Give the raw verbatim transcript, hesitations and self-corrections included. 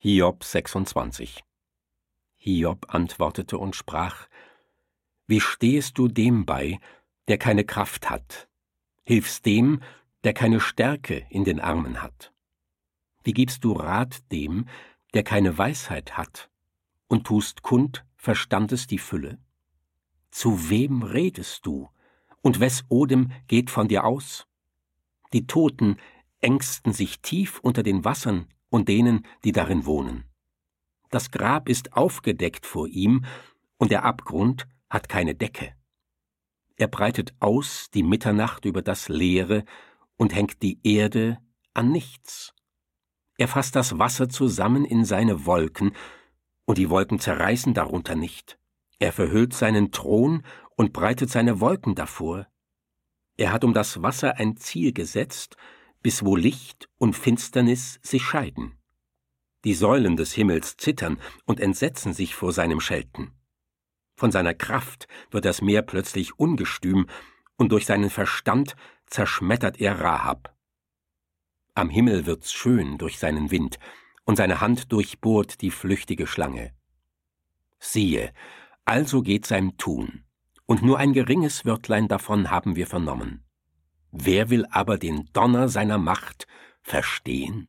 Hiob sechsundzwanzig. Hiob antwortete und sprach: Wie stehest du dem bei, der keine Kraft hat? Hilfst dem, der keine Stärke in den Armen hat? Wie gibst du Rat dem, der keine Weisheit hat, und tust kund Verstandes die Fülle? Zu wem redest du, und wes Odem geht von dir aus? Die Toten ängsten sich tief unter den Wassern und denen, die darin wohnen. Das Grab ist aufgedeckt vor ihm, und der Abgrund hat keine Decke. Er breitet aus die Mitternacht über das Leere und hängt die Erde an nichts. Er fasst das Wasser zusammen in seine Wolken, und die Wolken zerreißen darunter nicht. Er verhüllt seinen Thron und breitet seine Wolken davor. Er hat um das Wasser ein Ziel gesetzt, bis wo Licht und Finsternis sich scheiden. Die Säulen des Himmels zittern und entsetzen sich vor seinem Schelten. Von seiner Kraft wird das Meer plötzlich ungestüm, und durch seinen Verstand zerschmettert er Rahab. Am Himmel wird's schön durch seinen Wind, und seine Hand durchbohrt die flüchtige Schlange. Siehe, also geht sein Tun, und nur ein geringes Wörtlein davon haben wir vernommen. Wer will aber den Donner seiner Macht verstehen?